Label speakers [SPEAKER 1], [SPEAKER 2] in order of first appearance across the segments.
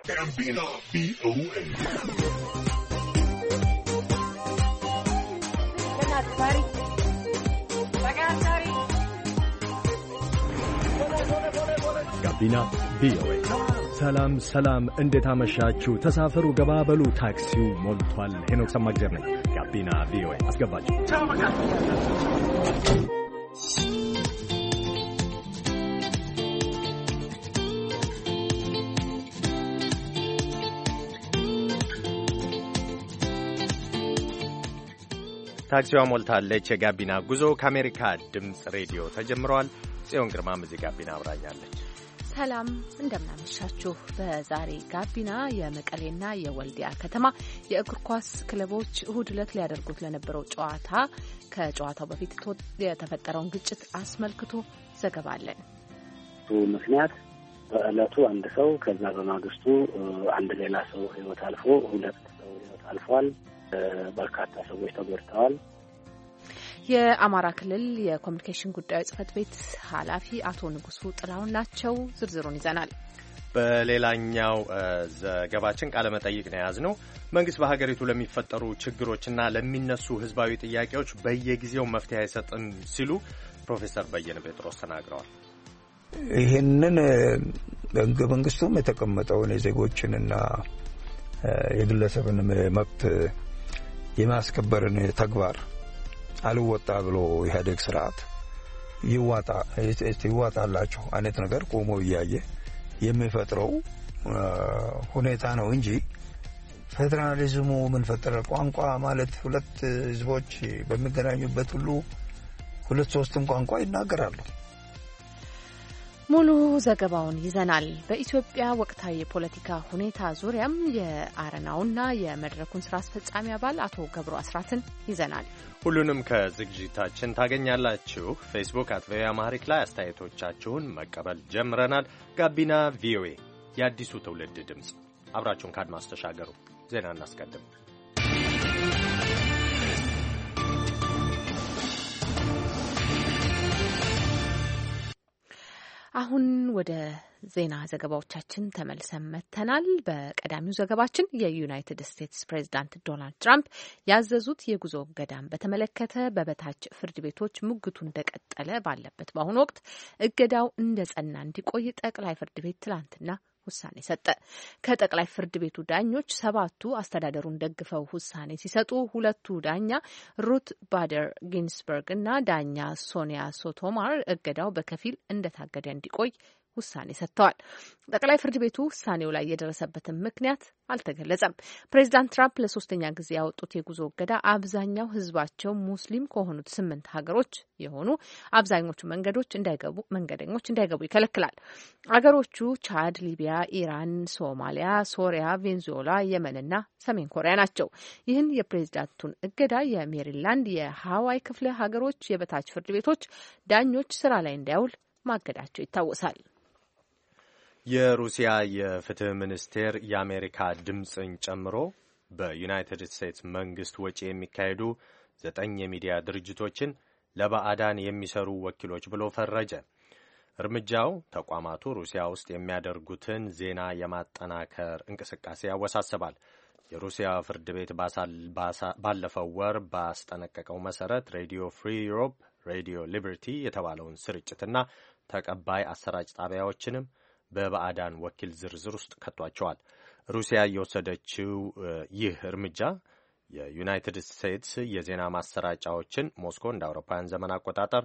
[SPEAKER 1] ጋቢና ቪኦኤ ጋቢና ቪኦኤ። ሰላም ሰላም፣ እንዴት አመሻችሁ? ተሳፈሩ፣ ገባበሉ፣ ታክሲው ሞልቷል። ሄኖክ ሰማግዜር ነኝ። ጋቢና ቪኦኤ አስገባችሁ። ታክሲዋ ሞልታለች። የጋቢና ጉዞ ከአሜሪካ ድምፅ ሬዲዮ ተጀምረዋል። ጽዮን ግርማም እዚህ ጋቢና አብራኛለች።
[SPEAKER 2] ሰላም እንደምናመሻችሁ። በዛሬ ጋቢና የመቀሌና የወልዲያ ከተማ የእግር ኳስ ክለቦች እሁድ ዕለት ሊያደርጉት ለነበረው ጨዋታ ከጨዋታው በፊት የተፈጠረውን ግጭት አስመልክቶ ዘገባ አለን።
[SPEAKER 3] ምክንያት በዕለቱ አንድ ሰው ከዛ በማግስቱ አንድ ሌላ ሰው ህይወት አልፎ ሁለት ሰው ህይወት አልፏል። በርካታ ሰዎች ተጎድተዋል።
[SPEAKER 2] የአማራ ክልል የኮሚኒኬሽን ጉዳዮች ጽህፈት ቤት ኃላፊ አቶ ንጉሱ ጥላሁን ናቸው። ዝርዝሩን ይዘናል።
[SPEAKER 4] በሌላኛው ዘገባችን ቃለ መጠይቅ ነው የያዝነው። መንግስት በሀገሪቱ ለሚፈጠሩ ችግሮችና ለሚነሱ ህዝባዊ ጥያቄዎች በየጊዜው መፍትሄ አይሰጥም ሲሉ ፕሮፌሰር በየነ ጴጥሮስ ተናግረዋል።
[SPEAKER 5] ይህንን በህገ መንግስቱም የተቀመጠውን የዜጎችንና የግለሰብን መብት የማስከበርን ተግባር አልወጣ ብሎ ኢህአዴግ ስርዓት ይዋጣላቸው አይነት ነገር ቆሞ እያየ የሚፈጥረው ሁኔታ ነው እንጂ ፌዴራሊዝሙ ምን ፈጠረ? ቋንቋ ማለት ሁለት ህዝቦች በሚገናኙበት ሁሉ ሁለት ሶስትም ቋንቋ ይናገራሉ።
[SPEAKER 2] ሙሉ ዘገባውን ይዘናል። በኢትዮጵያ ወቅታዊ የፖለቲካ ሁኔታ ዙሪያም የአረናውና የመድረኩን ስራ አስፈጻሚ አባል አቶ ገብሩ አስራትን ይዘናል።
[SPEAKER 4] ሁሉንም ከዝግጅታችን ታገኛላችሁ። ፌስቡክ @ቪኦኤ አማሪክ ላይ አስተያየቶቻችሁን መቀበል ጀምረናል። ጋቢና ቪኦኤ የአዲሱ ትውልድ ድምፅ፣ አብራችሁን ካድማስ ተሻገሩ። ዜና እናስቀድም።
[SPEAKER 2] አሁን ወደ ዜና ዘገባዎቻችን ተመልሰን መጥተናል። በቀዳሚው ዘገባችን የዩናይትድ ስቴትስ ፕሬዝዳንት ዶናልድ ትራምፕ ያዘዙት የጉዞ እገዳን በተመለከተ በበታች ፍርድ ቤቶች ሙግቱ እንደቀጠለ ባለበት በአሁኑ ወቅት እገዳው እንደጸና እንዲቆይ ጠቅላይ ፍርድ ቤት ትላንትና ውሳኔ ሰጠ። ከጠቅላይ ፍርድ ቤቱ ዳኞች 7ቱ አስተዳደሩን ደግፈው ውሳኔ ሲሰጡ፣ ሁለቱ ዳኛ ሩት ባደር ጊንስበርግ እና ዳኛ ሶኒያ ሶቶማር እገዳው በከፊል እንደታገደ እንዲቆይ ውሳኔ ሰጥተዋል። ጠቅላይ ፍርድ ቤቱ ውሳኔው ላይ የደረሰበትን ምክንያት አልተገለጸም። ፕሬዚዳንት ትራምፕ ለሶስተኛ ጊዜ ያወጡት የጉዞ እገዳ አብዛኛው ሕዝባቸው ሙስሊም ከሆኑት 8 ሀገሮች የሆኑ አብዛኞቹ መንገደኞች እንዳይገቡ ይከለክላል። አገሮቹ ቻድ፣ ሊቢያ፣ ኢራን፣ ሶማሊያ፣ ሶሪያ፣ ቬንዙዌላ፣ የመንና ሰሜን ኮሪያ ናቸው። ይህን የፕሬዚዳንቱን እገዳ የሜሪላንድ፣ የሃዋይ ክፍለ ሀገሮች የበታች ፍርድ ቤቶች ዳኞች ስራ ላይ እንዳይውል ማገዳቸው ይታወሳል።
[SPEAKER 4] የሩሲያ የፍትህ ሚኒስቴር የአሜሪካ ድምፅን ጨምሮ በዩናይትድ ስቴትስ መንግስት ወጪ የሚካሄዱ 9 የሚዲያ ድርጅቶችን ለባዕዳን የሚሰሩ ወኪሎች ብሎ ፈረጀ። እርምጃው ተቋማቱ ሩሲያ ውስጥ የሚያደርጉትን ዜና የማጠናከር እንቅስቃሴ ያወሳስባል። የሩሲያ ፍርድ ቤት ባለፈው ወር ባስጠነቀቀው መሰረት ሬዲዮ ፍሪ ዩሮፕ፣ ሬዲዮ ሊበርቲ የተባለውን ስርጭትና ተቀባይ አሰራጭ ጣቢያዎችንም በባዕዳን ወኪል ዝርዝር ውስጥ ከቷቸዋል። ሩሲያ የወሰደችው ይህ እርምጃ የዩናይትድ ስቴትስ የዜና ማሰራጫዎችን ሞስኮ እንደ አውሮፓውያን ዘመን አቆጣጠር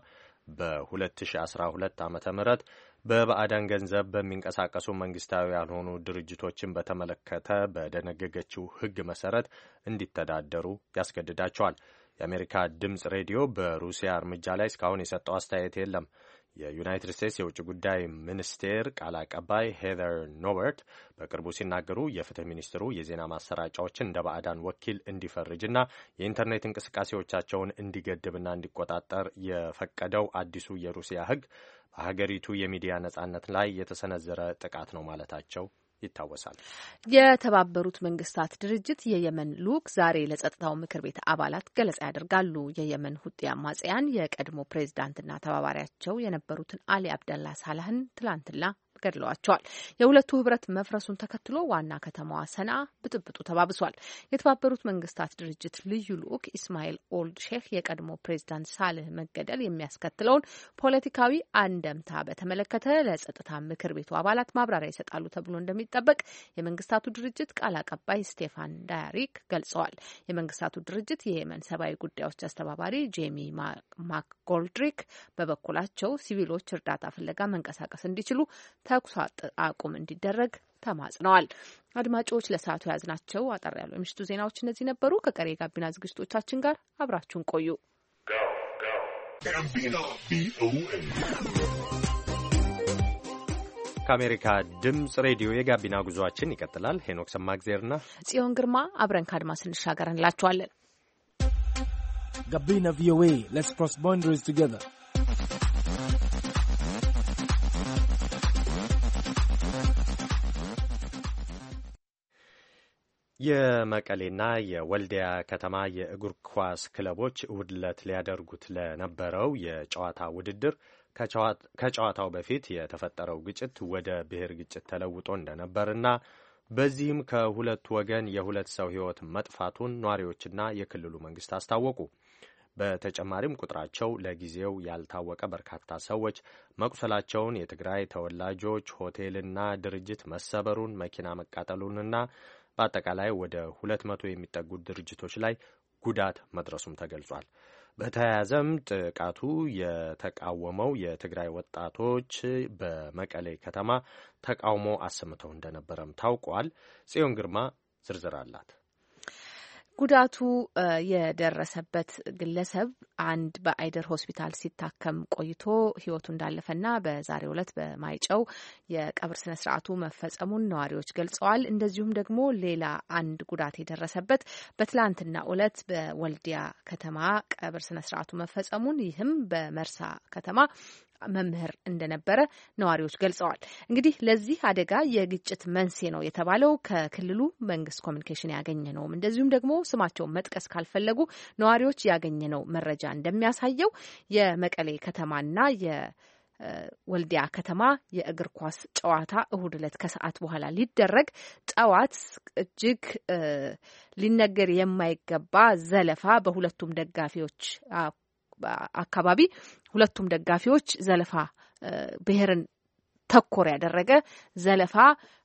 [SPEAKER 4] በ2012 ዓመተ ምህረት በባዕዳን ገንዘብ በሚንቀሳቀሱ መንግስታዊ ያልሆኑ ድርጅቶችን በተመለከተ በደነገገችው ሕግ መሰረት እንዲተዳደሩ ያስገድዳቸዋል። የአሜሪካ ድምፅ ሬዲዮ በሩሲያ እርምጃ ላይ እስካሁን የሰጠው አስተያየት የለም። የዩናይትድ ስቴትስ የውጭ ጉዳይ ሚኒስቴር ቃል አቀባይ ሄዘር ኖበርት በቅርቡ ሲናገሩ የፍትህ ሚኒስትሩ የዜና ማሰራጫዎችን እንደ ባዕዳን ወኪል እንዲፈርጅና የኢንተርኔት እንቅስቃሴዎቻቸውን እንዲገድብና እንዲቆጣጠር የፈቀደው አዲሱ የሩሲያ ሕግ በሀገሪቱ የሚዲያ ነጻነት ላይ የተሰነዘረ ጥቃት ነው ማለታቸው ይታወሳል።
[SPEAKER 2] የተባበሩት መንግስታት ድርጅት የየመን ልዑክ ዛሬ ለጸጥታው ምክር ቤት አባላት ገለጻ ያደርጋሉ። የየመን ሁጤ አማጽያን የቀድሞ ፕሬዝዳንትና ተባባሪያቸው የነበሩትን አሊ አብደላ ሳላህን ትላንትና ገድለዋቸዋል። የሁለቱ ህብረት መፍረሱን ተከትሎ ዋና ከተማዋ ሰንዓ ብጥብጡ ተባብሷል። የተባበሩት መንግስታት ድርጅት ልዩ ልዑክ ኢስማኤል ኦልድ ሼህ የቀድሞ ፕሬዚዳንት ሳልህ መገደል የሚያስከትለውን ፖለቲካዊ አንደምታ በተመለከተ ለጸጥታ ምክር ቤቱ አባላት ማብራሪያ ይሰጣሉ ተብሎ እንደሚጠበቅ የመንግስታቱ ድርጅት ቃል አቀባይ ስቴፋን ዳያሪክ ገልጸዋል። የመንግስታቱ ድርጅት የየመን ሰብአዊ ጉዳዮች አስተባባሪ ጄሚ ማክጎልድሪክ በበኩላቸው ሲቪሎች እርዳታ ፍለጋ መንቀሳቀስ እንዲችሉ ተኩስ አቁም እንዲደረግ ተማጽነዋል። አድማጮች ለሰዓቱ የያዝናቸው አጠር ያሉ የምሽቱ ዜናዎች እነዚህ ነበሩ። ከቀሪ የጋቢና ዝግጅቶቻችን ጋር አብራችሁን ቆዩ።
[SPEAKER 4] ከአሜሪካ ድምጽ ሬዲዮ የጋቢና ጉዟችን ይቀጥላል። ሄኖክ ሰማግዜርና
[SPEAKER 2] ጽዮን ግርማ አብረን ከአድማስ እንሻገር እንላችኋለን።
[SPEAKER 6] ጋቢና ቪኦኤ ሌትስ ክሮስ ባውንደሪስ ቱጌዘር።
[SPEAKER 4] የመቀሌና የወልዲያ ከተማ የእግር ኳስ ክለቦች እሁድ ዕለት ሊያደርጉት ለነበረው የጨዋታ ውድድር ከጨዋታው በፊት የተፈጠረው ግጭት ወደ ብሔር ግጭት ተለውጦ እንደነበርና በዚህም ከሁለቱ ወገን የሁለት ሰው ሕይወት መጥፋቱን ነዋሪዎችና የክልሉ መንግስት አስታወቁ። በተጨማሪም ቁጥራቸው ለጊዜው ያልታወቀ በርካታ ሰዎች መቁሰላቸውን፣ የትግራይ ተወላጆች ሆቴልና ድርጅት መሰበሩን፣ መኪና መቃጠሉንና በአጠቃላይ ወደ 200 የሚጠጉ ድርጅቶች ላይ ጉዳት መድረሱም ተገልጿል። በተያያዘም ጥቃቱ የተቃወመው የትግራይ ወጣቶች በመቀሌ ከተማ ተቃውሞ አሰምተው እንደነበረም ታውቋል። ጽዮን ግርማ ዝርዝር አላት።
[SPEAKER 2] ጉዳቱ የደረሰበት ግለሰብ አንድ በአይደር ሆስፒታል ሲታከም ቆይቶ ሕይወቱ እንዳለፈና በዛሬው ዕለት በማይጨው የቀብር ስነ ስርዓቱ መፈጸሙን ነዋሪዎች ገልጸዋል። እንደዚሁም ደግሞ ሌላ አንድ ጉዳት የደረሰበት በትላንትና ዕለት በወልዲያ ከተማ ቀብር ስነ ስርዓቱ መፈጸሙን ይህም በመርሳ ከተማ መምህር እንደነበረ ነዋሪዎች ገልጸዋል። እንግዲህ ለዚህ አደጋ የግጭት መንስኤ ነው የተባለው ከክልሉ መንግስት ኮሚኒኬሽን ያገኘነውም እንደዚሁም ደግሞ ስማቸውን መጥቀስ ካልፈለጉ ነዋሪዎች ያገኘነው መረጃ እንደሚያሳየው የመቀሌ ከተማና የወልዲያ ከተማ የእግር ኳስ ጨዋታ እሁድ ዕለት ከሰዓት በኋላ ሊደረግ ጠዋት እጅግ ሊነገር የማይገባ ዘለፋ በሁለቱም ደጋፊዎች አካባቢ ሁለቱም ደጋፊዎች ዘለፋ ብሔርን ተኮር ያደረገ ዘለፋ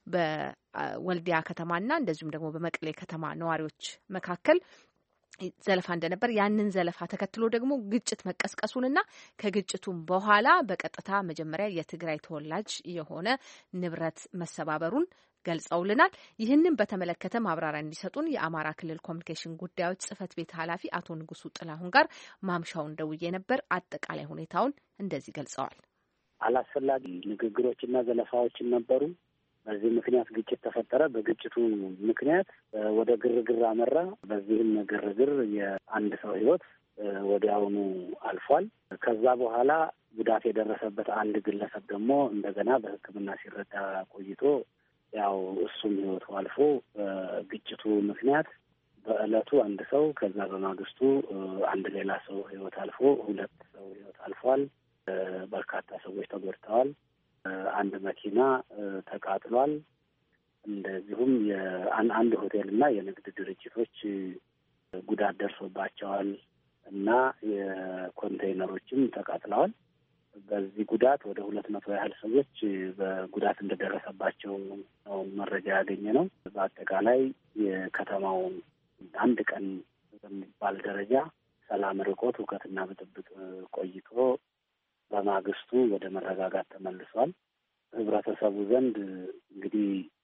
[SPEAKER 2] በወልዲያ ከተማና እንደዚሁም ደግሞ በመቀሌ ከተማ ነዋሪዎች መካከል ዘለፋ እንደነበር ያንን ዘለፋ ተከትሎ ደግሞ ግጭት መቀስቀሱንና ከግጭቱም በኋላ በቀጥታ መጀመሪያ የትግራይ ተወላጅ የሆነ ንብረት መሰባበሩን ገልጸውልናል። ይህንን በተመለከተ ማብራሪያ እንዲሰጡን የአማራ ክልል ኮሚኒኬሽን ጉዳዮች ጽህፈት ቤት ኃላፊ አቶ ንጉሱ ጥላሁን ጋር ማምሻውን ደውዬ ነበር። አጠቃላይ ሁኔታውን እንደዚህ ገልጸዋል።
[SPEAKER 3] አላስፈላጊ ንግግሮችና ዘለፋዎችን ነበሩ። በዚህ ምክንያት ግጭት ተፈጠረ። በግጭቱ ምክንያት ወደ ግርግር አመራ። በዚህም ግርግር የአንድ ሰው ሕይወት ወዲያውኑ አልፏል። ከዛ በኋላ ጉዳት የደረሰበት አንድ ግለሰብ ደግሞ እንደገና በሕክምና ሲረዳ ቆይቶ ያው እሱም ሕይወቱ አልፎ በግጭቱ ምክንያት በዕለቱ አንድ ሰው ከዛ በማግስቱ አንድ ሌላ ሰው ሕይወት አልፎ ሁለት ሰው ሕይወት አልፏል። በርካታ ሰዎች ተጎድተዋል። አንድ መኪና ተቃጥሏል። እንደዚሁም አንድ ሆቴልና የንግድ ድርጅቶች ጉዳት ደርሶባቸዋል እና የኮንቴይነሮችም ተቃጥለዋል። በዚህ ጉዳት ወደ 200 ያህል ሰዎች በጉዳት እንደደረሰባቸው ነው መረጃ ያገኘ ነው። በአጠቃላይ የከተማው አንድ ቀን በሚባል ደረጃ ሰላም ርቆት ሁከትና ብጥብጥ ቆይቶ በማግስቱ ወደ መረጋጋት ተመልሷል። ህብረተሰቡ ዘንድ እንግዲህ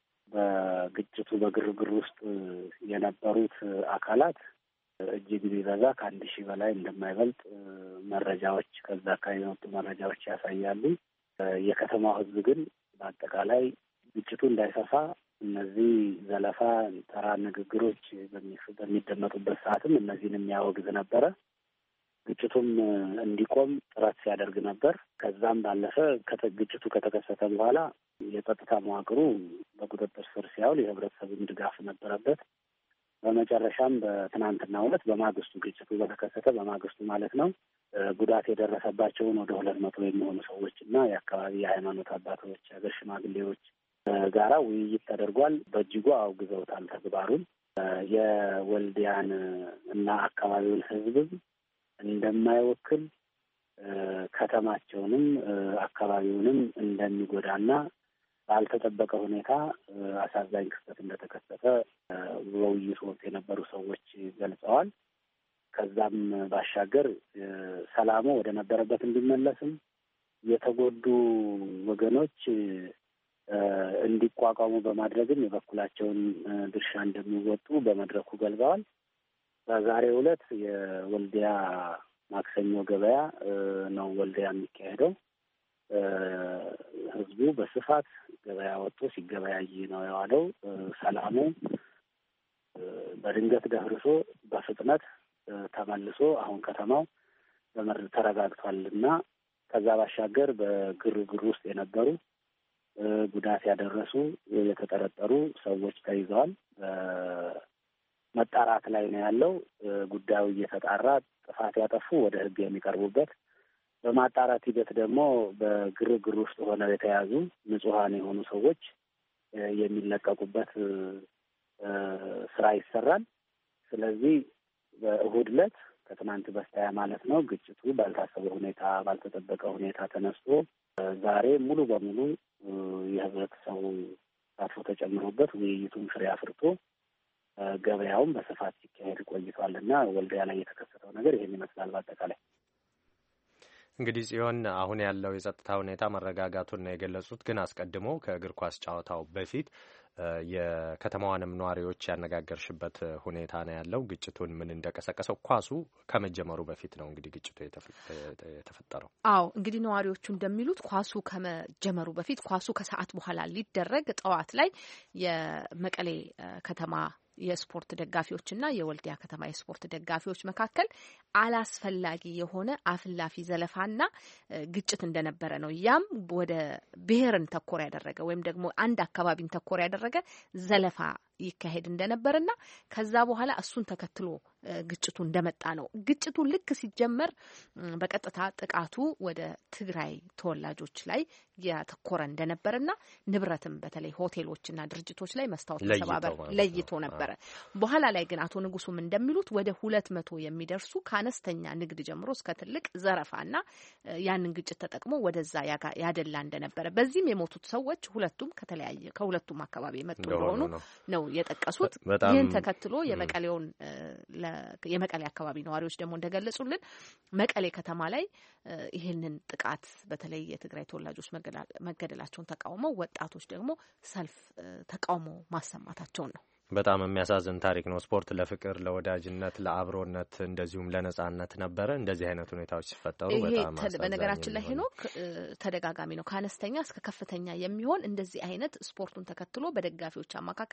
[SPEAKER 3] በግጭቱ በግርግር ውስጥ የነበሩት አካላት እጅግ ቢበዛ ከ1000 በላይ እንደማይበልጥ መረጃዎች ከዛ አካባቢ የወጡ መረጃዎች ያሳያሉ። የከተማው ህዝብ ግን በአጠቃላይ ግጭቱ እንዳይሰፋ እነዚህ ዘለፋ፣ ተራ ንግግሮች በሚደመጡበት ሰዓትም እነዚህን የሚያወግዝ ነበረ። ግጭቱም እንዲቆም ጥረት ሲያደርግ ነበር። ከዛም ባለፈ ግጭቱ ከተከሰተ በኋላ የጸጥታ መዋቅሩ በቁጥጥር ስር ሲያውል የህብረተሰቡን ድጋፍ ነበረበት። በመጨረሻም በትናንትናው ዕለት በማግስቱ ግጭቱ በተከሰተ በማግስቱ ማለት ነው ጉዳት የደረሰባቸውን ወደ 200 የሚሆኑ ሰዎች እና የአካባቢ የሃይማኖት አባቶች፣ ሀገር ሽማግሌዎች ጋራ ውይይት ተደርጓል። በእጅጉ አውግዘውታል ተግባሩን። የወልዲያን እና አካባቢውን ሕዝብ እንደማይወክል ከተማቸውንም አካባቢውንም እንደሚጎዳና ባልተጠበቀ ሁኔታ አሳዛኝ ክስተት እንደተከሰተ በውይይቱ ወቅት የነበሩ ሰዎች ገልጸዋል። ከዛም ባሻገር ሰላሙ ወደ ነበረበት እንዲመለስም የተጎዱ ወገኖች እንዲቋቋሙ በማድረግም የበኩላቸውን ድርሻ እንደሚወጡ በመድረኩ ገልጸዋል። በዛሬው ዕለት የወልዲያ ማክሰኞ ገበያ ነው ወልዲያ የሚካሄደው። ህዝቡ በስፋት ገበያ ወጥቶ ሲገበያይ ነው የዋለው። ሰላሙ በድንገት ደፍርሶ በፍጥነት ተመልሶ አሁን ከተማው ተረጋግቷል እና ከዛ ባሻገር በግርግር ውስጥ የነበሩ ጉዳት ያደረሱ የተጠረጠሩ ሰዎች ተይዘዋል። መጣራት ላይ ነው ያለው ጉዳዩ እየተጣራ ጥፋት ያጠፉ ወደ ህግ የሚቀርቡበት፣ በማጣራት ሂደት ደግሞ በግርግር ውስጥ ሆነው የተያዙ ንጹሐን የሆኑ ሰዎች የሚለቀቁበት ስራ ይሰራል። ስለዚህ በእሁድ ዕለት ከትናንት በስቲያ ማለት ነው ግጭቱ ባልታሰበ ሁኔታ ባልተጠበቀ ሁኔታ ተነስቶ ዛሬ ሙሉ በሙሉ የህብረተሰቡ ተሳትፎ ተጨምሮበት ውይይቱን ፍሬ አፍርቶ ገበያውን በስፋት ሲካሄድ ቆይቷል እና ወልዲያ ላይ የተከሰተው ነገር ይህን ይመስላል። በአጠቃላይ
[SPEAKER 4] እንግዲህ ጽዮን፣ አሁን ያለው የጸጥታ ሁኔታ መረጋጋቱን ነው የገለጹት። ግን አስቀድሞ ከእግር ኳስ ጨዋታው በፊት የከተማዋንም ነዋሪዎች ያነጋገርሽበት ሁኔታ ነው ያለው። ግጭቱን ምን እንደቀሰቀሰው ኳሱ ከመጀመሩ በፊት ነው እንግዲህ ግጭቱ የተፈጠረው።
[SPEAKER 2] አዎ እንግዲህ ነዋሪዎቹ እንደሚሉት ኳሱ ከመጀመሩ በፊት ኳሱ ከሰዓት በኋላ ሊደረግ ጠዋት ላይ የመቀሌ ከተማ የስፖርት ደጋፊዎችና የወልዲያ ከተማ የስፖርት ደጋፊዎች መካከል አላስፈላጊ የሆነ አፍላፊ ዘለፋና ግጭት እንደነበረ ነው። ያም ወደ ብሔርን ተኮር ያደረገ ወይም ደግሞ አንድ አካባቢን ተኮር ያደረገ ዘለፋ ይካሄድ እንደነበርና ከዛ በኋላ እሱን ተከትሎ ግጭቱ እንደመጣ ነው። ግጭቱ ልክ ሲጀመር በቀጥታ ጥቃቱ ወደ ትግራይ ተወላጆች ላይ ያተኮረ እንደነበርና ንብረትም በተለይ ሆቴሎችና ድርጅቶች ላይ መስታወት ተሰባበር ለይቶ ነበረ። በኋላ ላይ ግን አቶ ንጉሱም እንደሚሉት ወደ 200 የሚደርሱ ከአነስተኛ ንግድ ጀምሮ እስከ ትልቅ ዘረፋና ያንን ግጭት ተጠቅሞ ወደዛ ያደላ እንደነበረ፣ በዚህም የሞቱት ሰዎች ከሁለቱም አካባቢ የመጡ እንደሆኑ ነው የጠቀሱት። ይህን ተከትሎ የመቀሌ አካባቢ ነዋሪዎች ደግሞ እንደገለጹልን መቀሌ ከተማ ላይ ይህንን ጥቃት በተለይ የትግራይ ተወላጆች መገደላቸውን ተቃውመው ወጣቶች ደግሞ ሰልፍ ተቃውሞ ማሰማታቸውን ነው።
[SPEAKER 4] በጣም የሚያሳዝን ታሪክ ነው። ስፖርት ለፍቅር፣ ለወዳጅነት፣ ለአብሮነት እንደዚሁም ለነጻነት ነበረ። እንደዚህ አይነት ሁኔታዎች ሲፈጠሩ በጣም
[SPEAKER 2] በነገራችን ላይ ሄኖክ ተደጋጋሚ ነው። ከአነስተኛ እስከ ከፍተኛ የሚሆን እንደዚህ አይነት ስፖርቱን ተከትሎ በደጋፊዎች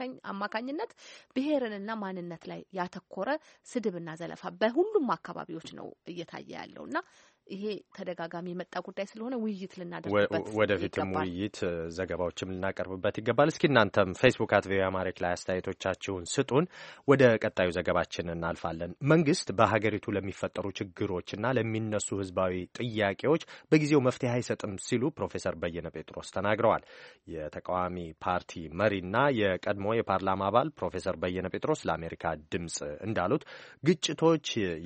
[SPEAKER 2] አማካኝነት ብሔርንና ማንነት ላይ ያተኮረ ስድብና ዘለፋ በሁሉም አካባቢዎች ነው እየታየ ያለውና ይሄ ተደጋጋሚ የመጣ ጉዳይ ስለሆነ ውይይት ልናደርግበት
[SPEAKER 4] ወደፊትም ውይይት ዘገባዎችም ልናቀርብበት ይገባል። እስኪ እናንተም ፌስቡክ @ቪኦኤ አማርኛ ላይ አስተያየቶቻችሁን ስጡን። ወደ ቀጣዩ ዘገባችን እናልፋለን። መንግስት በሀገሪቱ ለሚፈጠሩ ችግሮችና ለሚነሱ ህዝባዊ ጥያቄዎች በጊዜው መፍትሄ አይሰጥም ሲሉ ፕሮፌሰር በየነ ጴጥሮስ ተናግረዋል። የተቃዋሚ ፓርቲ መሪና የቀድሞ የፓርላማ አባል ፕሮፌሰር በየነ ጴጥሮስ ለአሜሪካ ድምጽ እንዳሉት ግጭቶች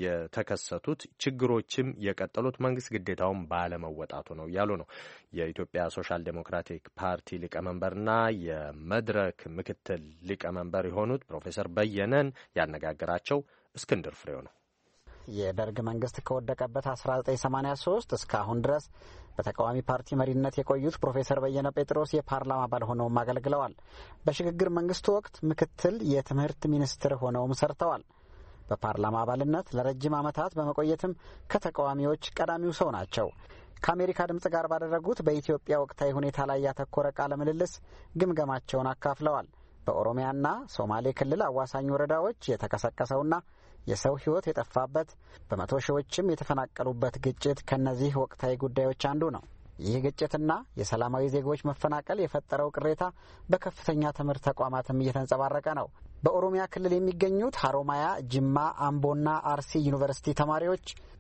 [SPEAKER 4] የተከሰቱት ችግሮችም የቀጠሉ መንግስት ግዴታውን ባለመወጣቱ ነው እያሉ ነው። የኢትዮጵያ ሶሻል ዴሞክራቲክ ፓርቲ ሊቀመንበርና የመድረክ ምክትል ሊቀመንበር የሆኑት ፕሮፌሰር በየነን ያነጋገራቸው እስክንድር ፍሬው ነው።
[SPEAKER 7] የደርግ መንግስት ከወደቀበት 1983 እስካሁን ድረስ በተቃዋሚ ፓርቲ መሪነት የቆዩት ፕሮፌሰር በየነ ጴጥሮስ የፓርላማ አባል ሆነውም አገልግለዋል። በሽግግር መንግስቱ ወቅት ምክትል የትምህርት ሚኒስትር ሆነውም ሰርተዋል። በፓርላማ አባልነት ለረጅም ዓመታት በመቆየትም ከተቃዋሚዎች ቀዳሚው ሰው ናቸው። ከአሜሪካ ድምጽ ጋር ባደረጉት በኢትዮጵያ ወቅታዊ ሁኔታ ላይ ያተኮረ ቃለ ምልልስ ግምገማቸውን አካፍለዋል። በኦሮሚያና ሶማሌ ክልል አዋሳኝ ወረዳዎች የተቀሰቀሰውና የሰው ሕይወት የጠፋበት በመቶ ሺዎችም የተፈናቀሉበት ግጭት ከነዚህ ወቅታዊ ጉዳዮች አንዱ ነው። ይህ ግጭትና የሰላማዊ ዜጎች መፈናቀል የፈጠረው ቅሬታ በከፍተኛ ትምህርት ተቋማትም እየተንጸባረቀ ነው። በኦሮሚያ ክልል የሚገኙት ሀሮማያ፣ ጅማ፣ አምቦና አርሲ ዩኒቨርሲቲ ተማሪዎች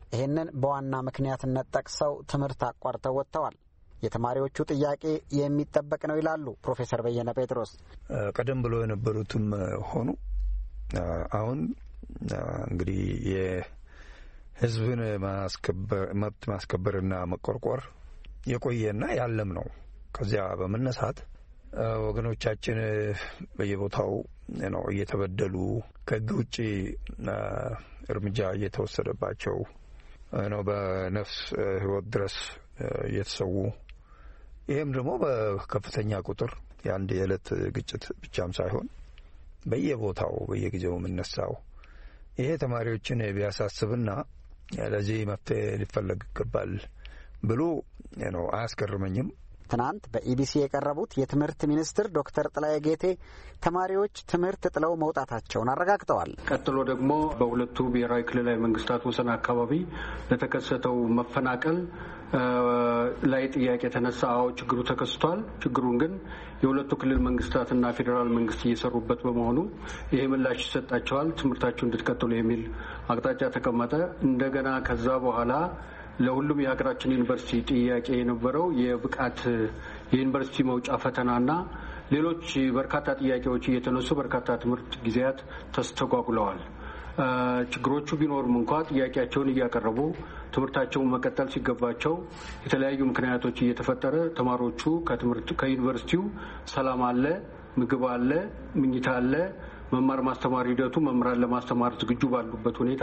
[SPEAKER 7] ይህንን በዋና ምክንያትነት ጠቅሰው ትምህርት አቋርጠው ወጥተዋል። የተማሪዎቹ ጥያቄ የሚጠበቅ ነው ይላሉ ፕሮፌሰር በየነ ጴጥሮስ።
[SPEAKER 5] ቀደም ብሎ የነበሩትም ሆኑ አሁን እንግዲህ የሕዝብን መብት ማስከበርና መቆርቆር የቆየና ያለም ነው። ከዚያ በመነሳት ወገኖቻችን በየቦታው ነው እየተበደሉ ከሕግ ውጪ እርምጃ እየተወሰደባቸው ነው፣ በነፍስ ሕይወት ድረስ እየተሰዉ ይህም ደግሞ በከፍተኛ ቁጥር የአንድ የዕለት ግጭት ብቻም ሳይሆን በየቦታው በየጊዜው የምነሳው ይሄ ተማሪዎችን ቢያሳስብና ለዚህ መፍትሄ ሊፈለግ ይገባል ብሎ ነው አያስገርመኝም።
[SPEAKER 7] ትናንት በኢቢሲ የቀረቡት የትምህርት ሚኒስትር ዶክተር ጥላዬ ጌቴ ተማሪዎች ትምህርት ጥለው መውጣታቸውን አረጋግጠዋል።
[SPEAKER 8] ቀጥሎ ደግሞ በሁለቱ ብሔራዊ ክልላዊ መንግስታት ወሰን አካባቢ ለተከሰተው መፈናቀል ላይ ጥያቄ የተነሳ ችግሩ ተከስቷል። ችግሩን ግን የሁለቱ ክልል መንግስታትና ፌዴራል መንግስት እየሰሩበት በመሆኑ ይሄ ምላሽ ይሰጣቸዋል፣ ትምህርታቸው እንድትቀጥሉ የሚል አቅጣጫ ተቀመጠ። እንደገና ከዛ በኋላ ለሁሉም የሀገራችን ዩኒቨርሲቲ ጥያቄ የነበረው የብቃት የዩኒቨርሲቲ መውጫ ፈተናና ሌሎች በርካታ ጥያቄዎች እየተነሱ በርካታ ትምህርት ጊዜያት ተስተጓጉለዋል። ችግሮቹ ቢኖርም እንኳ ጥያቄያቸውን እያቀረቡ ትምህርታቸውን መቀጠል ሲገባቸው የተለያዩ ምክንያቶች እየተፈጠረ ተማሪዎቹ ከዩኒቨርሲቲው ሰላም አለ፣ ምግብ አለ፣ ምኝታ አለ፣ መማር ማስተማር ሂደቱ መምህራን ለማስተማር ዝግጁ ባሉበት ሁኔታ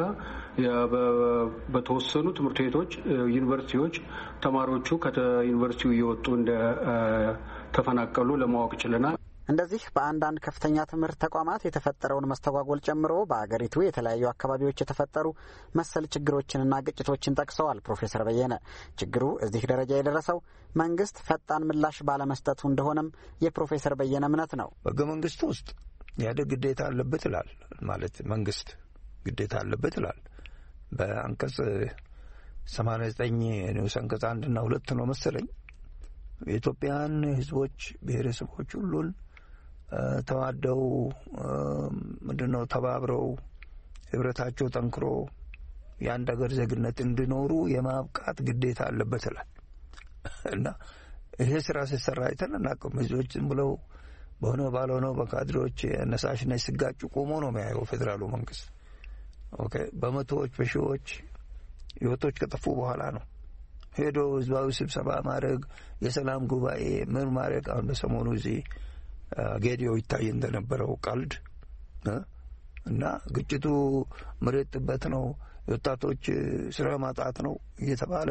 [SPEAKER 8] በተወሰኑ ትምህርት ቤቶች፣ ዩኒቨርሲቲዎች ተማሪዎቹ ከዩኒቨርሲቲው እየወጡ እንደ ተፈናቀሉ ለማወቅ ችለናል።
[SPEAKER 7] እንደዚህ በአንዳንድ ከፍተኛ ትምህርት ተቋማት የተፈጠረውን መስተጓጎል ጨምሮ በአገሪቱ የተለያዩ አካባቢዎች የተፈጠሩ መሰል ችግሮችንና ግጭቶችን ጠቅሰዋል ፕሮፌሰር በየነ። ችግሩ እዚህ ደረጃ የደረሰው መንግስት ፈጣን ምላሽ ባለመስጠቱ እንደሆነም የፕሮፌሰር በየነ እምነት ነው።
[SPEAKER 5] በሕገ መንግስቱ ውስጥ ኢህአዴግ ግዴታ አለበት ይላል። ማለት መንግስት ግዴታ አለበት ይላል። በአንቀጽ 89 ንዑስ አንቀጽ 1 እና 2 ነው መሰለኝ የኢትዮጵያን ህዝቦች ብሔረሰቦች ሁሉን ተዋደው ምንድነው ተባብረው ህብረታቸው ጠንክሮ የአንድ ሀገር ዜግነት እንዲኖሩ የማብቃት ግዴታ አለበት ይላል እና ይሄ ስራ ሲሰራ አይተን እናውቅም። ህዝቦችን ብለው በሆነ ባልሆነው በካድሬዎች ነሳሽነት ሲጋጩ ቆሞ ነው የሚያየው ፌዴራሉ መንግስት። ኦኬ በመቶዎች በሺዎች ህይወቶች ከጠፉ በኋላ ነው ሄዶ ህዝባዊ ስብሰባ ማድረግ የሰላም ጉባኤ ምን ማድረግ። አሁን በሰሞኑ እዚህ ጌዲዮ ይታይ እንደነበረው ቀልድ እና ግጭቱ መሬት ጥበት ነው፣ የወጣቶች ስራ ማጣት ነው እየተባለ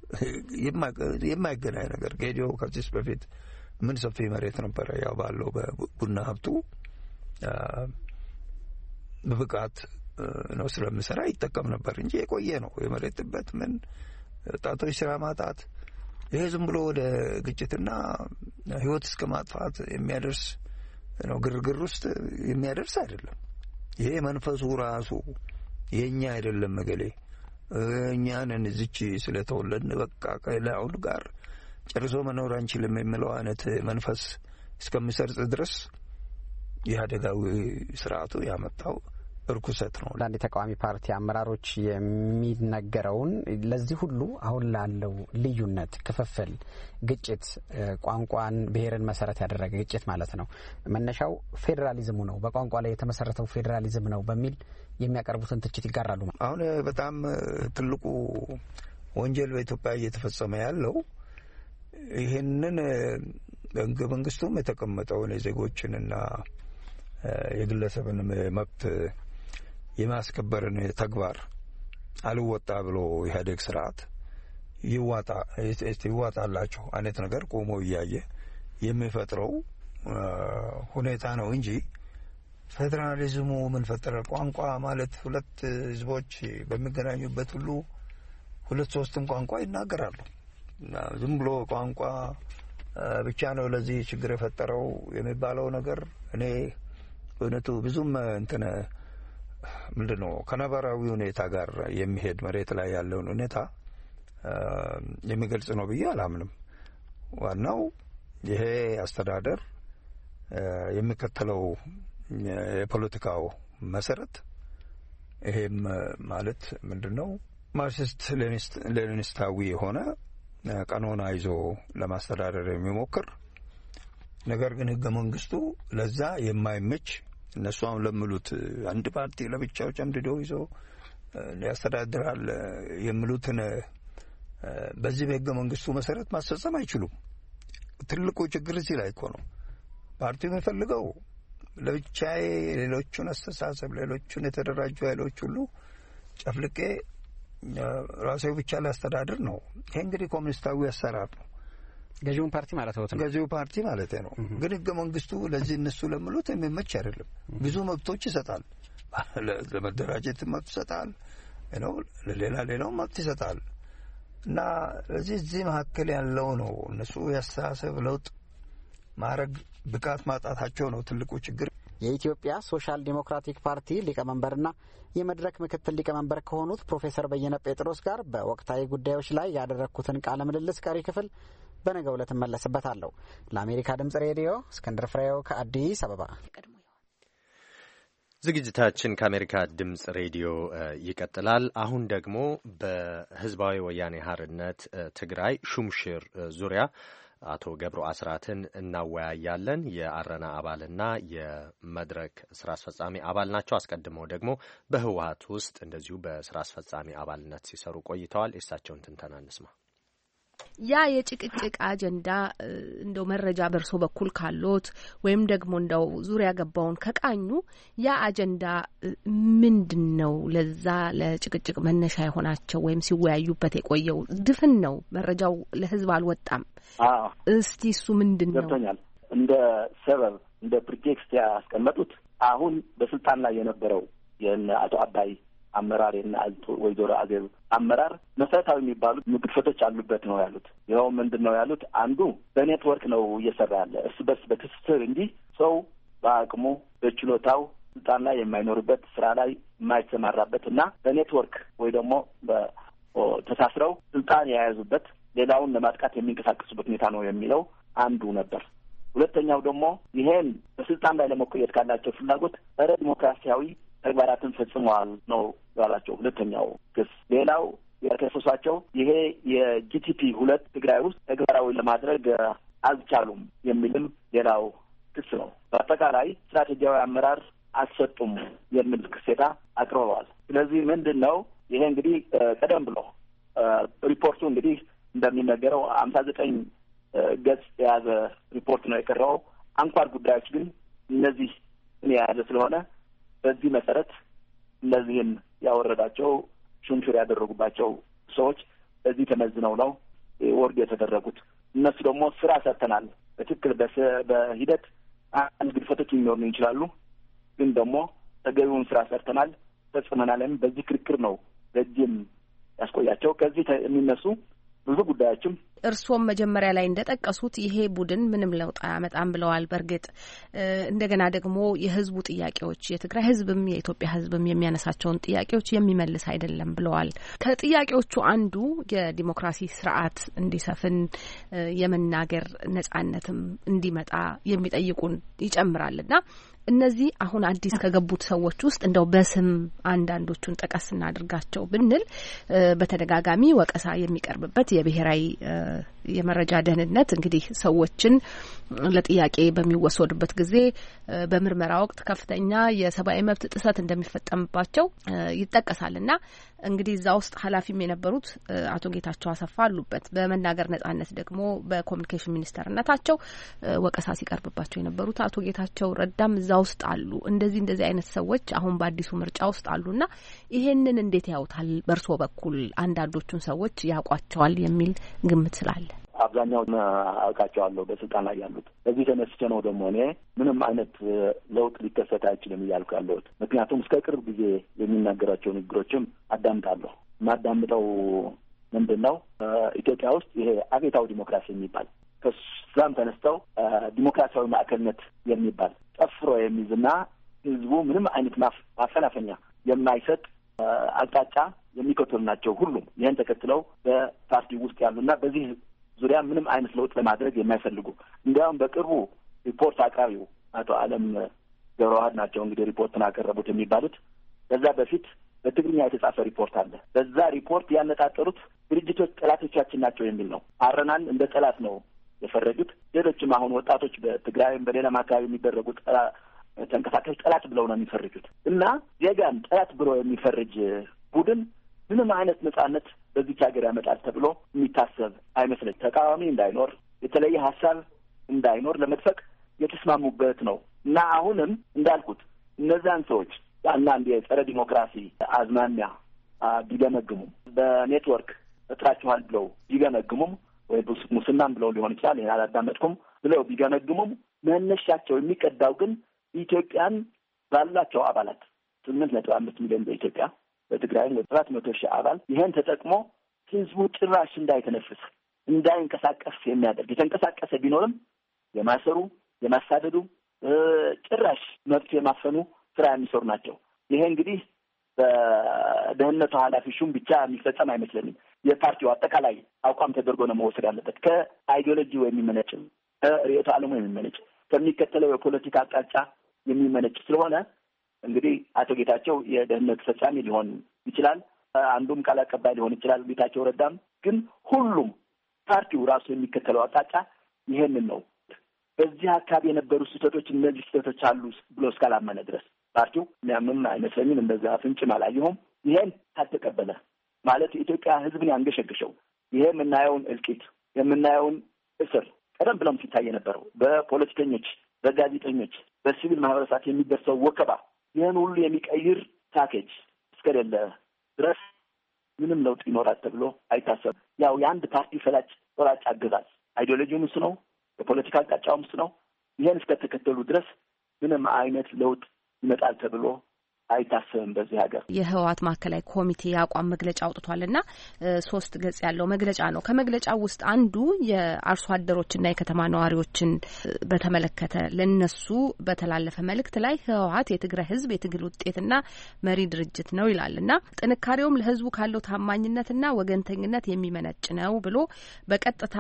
[SPEAKER 5] የማይገናኝ ነገር። ጌዲዮ ከዚህ በፊት ምን ሰፊ መሬት ነበረ፣ ያው ባለው በቡና ሀብቱ በብቃት ነው ስለምሰራ ይጠቀም ነበር እንጂ የቆየ ነው የመሬት ጥበት ምን ወጣቶች ስራ ማጣት። ይሄ ዝም ብሎ ወደ ግጭትና ህይወት እስከ ማጥፋት የሚያደርስ ነው፣ ግርግር ውስጥ የሚያደርስ አይደለም። ይሄ መንፈሱ ራሱ የኛ አይደለም። መገሌ እኛን እዚች ስለተወለድን በቃ ከላው ጋር ጨርሶ መኖር አንችልም የሚለው አይነት መንፈስ እስከሚሰርጽ ድረስ የአደጋዊ ስርዓቱ ያመጣው እርኩሰት ነው።
[SPEAKER 7] ለአንድ ተቃዋሚ ፓርቲ አመራሮች የሚነገረውን ለዚህ ሁሉ አሁን ላለው ልዩነት፣ ክፍፍል፣ ግጭት፣ ቋንቋን፣ ብሔርን መሰረት ያደረገ ግጭት ማለት ነው መነሻው ፌዴራሊዝሙ ነው፣ በቋንቋ ላይ የተመሰረተው ፌዴራሊዝም ነው በሚል የሚያቀርቡትን ትችት ይጋራሉ።
[SPEAKER 5] አሁን በጣም ትልቁ ወንጀል በኢትዮጵያ እየተፈጸመ ያለው ይህንን በሕገ መንግስቱም የተቀመጠውን የዜጎችንና የግለሰብን መብት የማስከበርን ተግባር አልወጣ ብሎ ኢህአዴግ ስርዓት ይዋጣላቸው አይነት ነገር ቆሞ እያየ የሚፈጥረው ሁኔታ ነው እንጂ ፌዴራሊዝሙ ምን ፈጠረ? ቋንቋ ማለት ሁለት ህዝቦች በሚገናኙበት ሁሉ ሁለት ሶስትም ቋንቋ ይናገራሉ። ዝም ብሎ ቋንቋ ብቻ ነው ለዚህ ችግር የፈጠረው የሚባለው ነገር እኔ በእውነቱ ብዙም እንትን ምንድነው ከነባራዊ ሁኔታ ጋር የሚሄድ መሬት ላይ ያለውን ሁኔታ የሚገልጽ ነው ብዬ አላምንም። ዋናው ይሄ አስተዳደር የሚከተለው የፖለቲካው መሰረት ይሄም ማለት ምንድነው ማርክሲስት ሌኒኒስታዊ የሆነ ቀኖና ይዞ ለማስተዳደር የሚሞክር ነገር ግን ህገ መንግስቱ ለዛ የማይመች እነሱ አሁን ለምሉት አንድ ፓርቲ ለብቻው ጨምድዶ ይዞ ሊያስተዳድራል የሚሉትን በዚህ በህገ መንግስቱ መሰረት ማስፈጸም አይችሉም። ትልቁ ችግር እዚህ ላይ እኮ ነው። ፓርቲው የሚፈልገው ለብቻዬ ሌሎቹን አስተሳሰብ ሌሎቹን የተደራጁ ኃይሎች ሁሉ ጨፍልቄ ራሴው ብቻ ላስተዳድር ነው። ይሄ እንግዲህ ኮሙኒስታዊ አሰራር ነው።
[SPEAKER 7] ገዢውን ፓርቲ ማለት ነው።
[SPEAKER 5] ገዢው ፓርቲ ማለት ነው። ግን ህገ መንግስቱ ለዚህ እነሱ ለምሉት የሚመች አይደለም። ብዙ መብቶች ይሰጣል። ለመደራጀት መብት ይሰጣል ነው፣ ለሌላው መብት ይሰጣል። እና እዚህ መካከል ያለው ነው እነሱ ያስተሳሰብ ለውጥ ማድረግ ብቃት ማጣታቸው ነው ትልቁ ችግር።
[SPEAKER 7] የኢትዮጵያ ሶሻል ዲሞክራቲክ ፓርቲ ሊቀመንበርና የመድረክ ምክትል ሊቀመንበር ከሆኑት ፕሮፌሰር በየነ ጴጥሮስ ጋር በወቅታዊ ጉዳዮች ላይ ያደረግኩትን ቃለ ምልልስ ቀሪ ክፍል በነገው ዕለት እመለስበታለሁ። ለአሜሪካ ድምጽ ሬዲዮ እስክንድር ፍሬው ከአዲስ አበባ።
[SPEAKER 4] ዝግጅታችን ከአሜሪካ ድምጽ ሬዲዮ ይቀጥላል። አሁን ደግሞ በህዝባዊ ወያኔ ሓርነት ትግራይ ሹምሽር ዙሪያ አቶ ገብሩ አስራትን እናወያያለን። የአረና አባልና የመድረክ ስራ አስፈጻሚ አባል ናቸው። አስቀድመው ደግሞ በህወሓት ውስጥ እንደዚሁ በስራ አስፈጻሚ አባልነት ሲሰሩ ቆይተዋል። የእሳቸውን ትንተና እንስማ።
[SPEAKER 2] ያ የጭቅጭቅ አጀንዳ እንደው መረጃ በርሶ በኩል ካሎት ወይም ደግሞ እንደው ዙሪያ ገባውን ከቃኙ ያ አጀንዳ ምንድነው? ለዛ ለጭቅጭቅ መነሻ የሆናቸው ወይም ሲወያዩበት የቆየው ድፍን ነው፣ መረጃው ለህዝብ አልወጣም። እስቲ እሱ ምንድነው?
[SPEAKER 9] ገብቶኛል። እንደ ሰበብ እንደ ፕሪቴክስት ያስቀመጡት አሁን በስልጣን ላይ የነበረው የነ አቶ አባይ አመራር የነ ወይዘሮ አዜብ አመራር መሰረታዊ የሚባሉ ግድፈቶች አሉበት ነው ያሉት። ይኸው ምንድን ነው ያሉት? አንዱ በኔትወርክ ነው እየሰራ ያለ እርስ በርስ በትስስር እንጂ ሰው በአቅሙ በችሎታው ስልጣን ላይ የማይኖርበት ስራ ላይ የማይሰማራበት እና በኔትወርክ ወይ ደግሞ ተሳስረው ስልጣን የያዙበት ሌላውን ለማጥቃት የሚንቀሳቀሱበት ሁኔታ ነው የሚለው አንዱ ነበር። ሁለተኛው ደግሞ ይሄን በስልጣን ላይ ለመቆየት ካላቸው ፍላጎት ጸረ ዲሞክራሲያዊ ተግባራትን ፈጽመዋል ነው ያላቸው ሁለተኛው ክስ። ሌላው የከሰሷቸው ይሄ የጂቲፒ 2 ትግራይ ውስጥ ተግባራዊ ለማድረግ አልቻሉም የሚልም ሌላው ክስ ነው። በአጠቃላይ ስትራቴጂያዊ አመራር አልሰጡም የሚል ክሴታ አቅርበዋል። ስለዚህ ምንድን ነው ይሄ እንግዲህ ቀደም ብሎ ሪፖርቱ እንግዲህ እንደሚነገረው 59 ገጽ የያዘ ሪፖርት ነው የቀረበው። አንኳር ጉዳዮች ግን እነዚህ የያዘ ስለሆነ በዚህ መሰረት እነዚህን ያወረዳቸው ሹምሽር ያደረጉባቸው ሰዎች በዚህ ተመዝነው ነው ወርድ የተደረጉት። እነሱ ደግሞ ስራ ሰርተናል፣ በትክክል በሂደት አንድ ግድፈቶች ሊኖሩ ይችላሉ፣ ግን ደግሞ ተገቢውን ስራ ሰርተናል ፈጽመናልም በዚህ ክርክር ነው ረጅም ያስቆያቸው። ከዚህ የሚነሱ ብዙ ጉዳዮችም
[SPEAKER 2] እርስዎም መጀመሪያ ላይ እንደጠቀሱት ይሄ ቡድን ምንም ለውጥ አያመጣም ብለዋል። በእርግጥ እንደገና ደግሞ የህዝቡ ጥያቄዎች የትግራይ ህዝብም የኢትዮጵያ ህዝብም የሚያነሳቸውን ጥያቄዎች የሚመልስ አይደለም ብለዋል። ከጥያቄዎቹ አንዱ የዲሞክራሲ ስርዓት እንዲሰፍን የመናገር ነጻነትም እንዲመጣ የሚጠይቁን ይጨምራልና እነዚህ አሁን አዲስ ከገቡት ሰዎች ውስጥ እንደው በስም አንዳንዶቹን ጠቀስ እናድርጋቸው ብንል በተደጋጋሚ ወቀሳ የሚቀርብበት የብሔራዊ የመረጃ ደህንነት እንግዲህ ሰዎችን ለጥያቄ በሚወሰዱበት ጊዜ በምርመራ ወቅት ከፍተኛ የሰብአዊ መብት ጥሰት እንደሚፈጸምባቸው ይጠቀሳልና እንግዲህ እዛ ውስጥ ኃላፊም የነበሩት አቶ ጌታቸው አሰፋ አሉበት። በመናገር ነጻነት ደግሞ በኮሚኒኬሽን ሚኒስተርነታቸው ወቀሳ ሲቀርብባቸው የነበሩት አቶ ጌታቸው ረዳም እዛ ውስጥ አሉ። እንደዚህ አይነት ሰዎች አሁን በአዲሱ ምርጫ ውስጥ አሉና ይሄንን እንዴት ያውታል? በእርሶ በኩል አንዳንዶቹን ሰዎች ያውቋቸዋል የሚል ግምት ስላለ።
[SPEAKER 9] አብዛኛውን አውቃቸዋለሁ በስልጣን ላይ ያሉት። በዚህ ተነስቼ ነው ደግሞ እኔ ምንም አይነት ለውጥ ሊከሰት አይችልም እያልኩ ያለሁት። ምክንያቱም እስከ ቅርብ ጊዜ የሚናገራቸው ንግግሮችም አዳምጣለሁ። የማዳምጠው ምንድን ነው ኢትዮጵያ ውስጥ ይሄ አብዮታዊ ዲሞክራሲ የሚባል ከዛም ተነስተው ዲሞክራሲያዊ ማዕከልነት የሚባል ጠፍሮ የሚይዝና ህዝቡ ምንም አይነት ማፈናፈኛ የማይሰጥ አቅጣጫ የሚከተሉ ናቸው ሁሉም። ይህን ተከትለው በፓርቲ ውስጥ ያሉና በዚህ ዙሪያ ምንም አይነት ለውጥ ለማድረግ የማይፈልጉ እንዲያውም በቅርቡ ሪፖርት አቅራቢው አቶ አለም ገብረዋህድ ናቸው እንግዲህ ሪፖርትን አቀረቡት የሚባሉት። ከዛ በፊት በትግርኛ የተጻፈ ሪፖርት አለ። በዛ ሪፖርት ያነጣጠሩት ድርጅቶች ጠላቶቻችን ናቸው የሚል ነው። አረናን እንደ ጠላት ነው የፈረጁት። ሌሎችም አሁን ወጣቶች በትግራይም በሌላም አካባቢ የሚደረጉ ተንቀሳቃሽ ጠላት ብለው ነው የሚፈርጁት እና ዜጋን ጠላት ብሎ የሚፈርጅ ቡድን ምንም አይነት ነጻነት በዚች ሀገር ያመጣል ተብሎ የሚታሰብ አይመስለኝ። ተቃዋሚ እንዳይኖር፣ የተለየ ሀሳብ እንዳይኖር ለመድፈቅ የተስማሙበት ነው እና አሁንም እንዳልኩት እነዛን ሰዎች አንዳንድ የጸረ ዲሞክራሲ አዝማሚያ ቢገመግሙም በኔትወርክ እጥራችኋል ብለው ቢገመግሙም ወይ ሙስናም ብለው ሊሆን ይችላል ይሄን አላዳመጥኩም ብለው ቢገመግሙም መነሻቸው የሚቀዳው ግን ኢትዮጵያን ባላቸው አባላት 8.5 ሚሊዮን በኢትዮጵያ በትግራይም 700,000 አባል ይሄን ተጠቅሞ ህዝቡ ጭራሽ እንዳይተነፍስ እንዳይንቀሳቀስ የሚያደርግ የተንቀሳቀሰ ቢኖርም የማሰሩ የማሳደዱ ጭራሽ መብት የማፈኑ ስራ የሚሰሩ ናቸው። ይሄ እንግዲህ በደህንነቱ ኃላፊ ሹም ብቻ የሚፈጸም አይመስለኝም። የፓርቲው አጠቃላይ አቋም ተደርጎ ነው መወሰድ ያለበት። ከአይዲዮሎጂው የሚመነጭ ከርዕዮተ ዓለሙ የሚመነጭ ከሚከተለው የፖለቲካ አቅጣጫ የሚመነጭ ስለሆነ እንግዲህ አቶ ጌታቸው የደህንነት ፈጻሚ ሊሆን ይችላል፣ አንዱም ቃል አቀባይ ሊሆን ይችላል፣ ጌታቸው ረዳም። ግን ሁሉም ፓርቲው ራሱ የሚከተለው አቅጣጫ ይሄንን ነው። በዚህ አካባቢ የነበሩ ስህተቶች እነዚህ ስህተቶች አሉ ብሎ እስካላመነ ድረስ ፓርቲው የሚያምንም አይመስለኝም። እንደዛ ፍንጭም አላየሁም። ይሄን ካልተቀበለ ማለት የኢትዮጵያ ሕዝብን ያንገሸግሸው ይሄ የምናየውን እልቂት የምናየውን እስር ቀደም ብሎም ሲታይ የነበረው በፖለቲከኞች፣ በጋዜጠኞች፣ በሲቪል ማህበረሰብ የሚደርሰው ወከባ ይህን ሁሉ የሚቀይር ፓኬጅ እስከሌለ ድረስ ምንም ለውጥ ይኖራል ተብሎ አይታሰብም። ያው የአንድ ፓርቲ ፈላጭ ቆራጭ አገዛዝ አይዲዮሎጂውም እሱ ነው፣ የፖለቲካ አቅጣጫውም እሱ ነው። ይህን እስከተከተሉ ድረስ ምንም አይነት ለውጥ ይመጣል ተብሎ አይታሰብም በዚህ ሀገር።
[SPEAKER 2] የህወሓት ማዕከላዊ ኮሚቴ የአቋም መግለጫ አውጥቷልና 3 ገጽ ያለው መግለጫ ነው። ከመግለጫው ውስጥ አንዱ የአርሶ አደሮችና የከተማ ነዋሪዎችን በተመለከተ ለነሱ በተላለፈ መልእክት ላይ ህወሓት የትግራይ ህዝብ የትግል ውጤትና መሪ ድርጅት ነው ይላልና ጥንካሬውም ለህዝቡ ካለው ታማኝነትና ወገንተኝነት የሚመነጭ ነው ብሎ በቀጥታ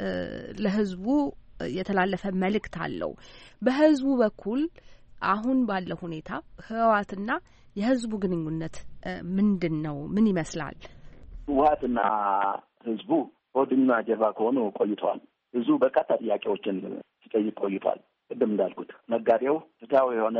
[SPEAKER 2] ለህዝቡ የተላለፈ መልእክት አለው። በህዝቡ በኩል አሁን ባለው ሁኔታ ህወሓትና የህዝቡ ግንኙነት ምንድን ነው? ምን ይመስላል?
[SPEAKER 9] ህወሓትና ህዝቡ ሆድና ጀርባ ከሆኑ ቆይተዋል። ብዙ በርካታ ጥያቄዎችን ሲጠይቅ ቆይቷል። ቅድም እንዳልኩት ነጋዴው ፍትሃዊ የሆነ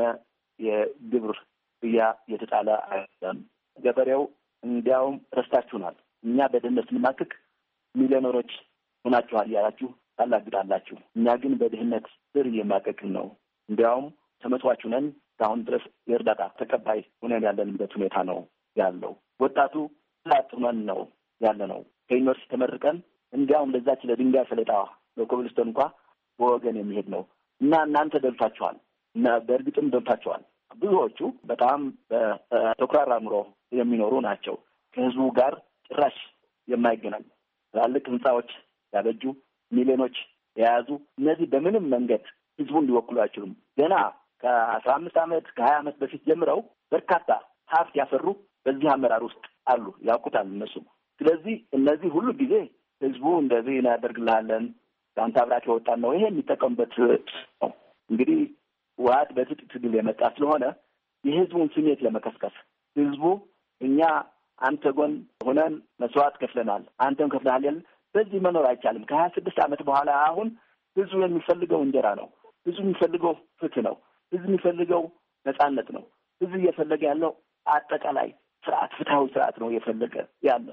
[SPEAKER 9] የግብር ብያ የተጣለ አይደለም። ገበሬው እንዲያውም ረስታችሁናል፣ እኛ በድህነት ስንማቅቅ ሚሊዮነሮች ሆናችኋል ያላችሁ ታላግጣላችሁ፣ እኛ ግን በድህነት ስር እየማቀቅን ነው፣ እንዲያውም ተመጽዋቹ ነን፣ እስካሁን ድረስ የእርዳታ ተቀባይ ሆነን ያለንበት ሁኔታ ነው ያለው። ወጣቱ ላጥ ሆነን ነው ያለ ነው። ከዩኒቨርሲቲ ተመርቀን እንዲያውም ለዛች ለድንጋይ ሰሌጣ ለኮብልስቶን እንኳ በወገን የሚሄድ ነው እና እናንተ ደልታችኋል እና በእርግጥም ደልታችኋል። ብዙዎቹ በጣም በተኩራራ ኑሮ የሚኖሩ ናቸው። ከህዝቡ ጋር ጭራሽ የማይገናኝ ትላልቅ ህንፃዎች ያበጁ ሚሊዮኖች የያዙ እነዚህ በምንም መንገድ ህዝቡን ሊወክሉ አይችሉም። ገና ከ15 ዓመት ከ20 ዓመት በፊት ጀምረው በርካታ ሀብት ያፈሩ በዚህ አመራር ውስጥ አሉ፣ ያውቁታል እነሱ። ስለዚህ እነዚህ ሁሉ ጊዜ ህዝቡ እንደዚህ እናደርግልሃለን ከአንተ አብራክ የወጣን ነው ይሄ የሚጠቀሙበት ነው። እንግዲህ ህወሓት በትጥቅ ትግል የመጣ ስለሆነ የህዝቡን ስሜት ለመቀስቀስ ህዝቡ እኛ አንተ ጎን ሆነን መስዋዕት ከፍለናል፣ አንተም ከፍለሃል፣ በዚህ መኖር አይቻልም። ከ26 ዓመት በኋላ አሁን ህዝቡ የሚፈልገው እንጀራ ነው። ህዝቡ የሚፈልገው ፍትህ ነው። ህዝብ የሚፈልገው ነጻነት ነው። ህዝብ እየፈለገ ያለው አጠቃላይ ስርዓት፣ ፍትሃዊ ስርዓት ነው እየፈለገ ያለ።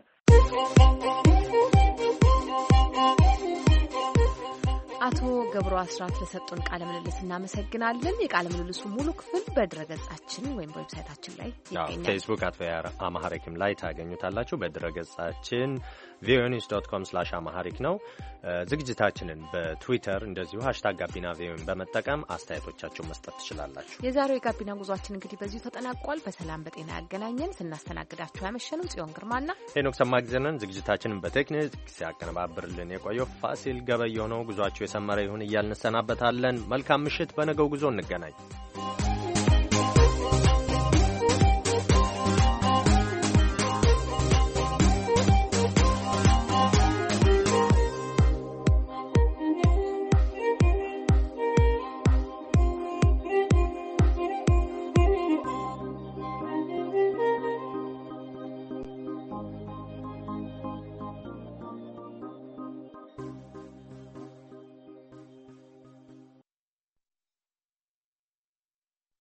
[SPEAKER 2] አቶ ገብሩ አስራት ለሰጡን ቃለ ምልልስ እናመሰግናለን። የቃለ ምልልሱ ሙሉ ክፍል በድረገጻችን ወይም በዌብሳይታችን ላይ ይገኛል።
[SPEAKER 4] ፌስቡክ @አማሐሪክም ላይ ታገኙታላችሁ። በድረገጻችን voanews.com/አማሐሪክ ነው። ዝግጅታችንን በትዊተር እንደዚሁ #ጋቢና ቪኦኤን በመጠቀም አስተያየቶቻችሁን መስጠት ትችላላችሁ።
[SPEAKER 2] የዛሬው የጋቢና ጉዟችን እንግዲህ በዚሁ ተጠናቋል። በሰላም በጤና ያገናኘን። ስናስተናግዳችሁ ያመሸነው ጽዮን ግርማና
[SPEAKER 4] ሄኖክ ሰማግዘነን። ዝግጅታችንን በቴክኒክ ሲያቀነባብርልን የቆየው ፋሲል ገበየው ነው። ጉዟችሁ የሰመረ ይሁን እያልን እንሰናበታለን። መልካም ምሽት። በነገው ጉዞ እንገናኝ።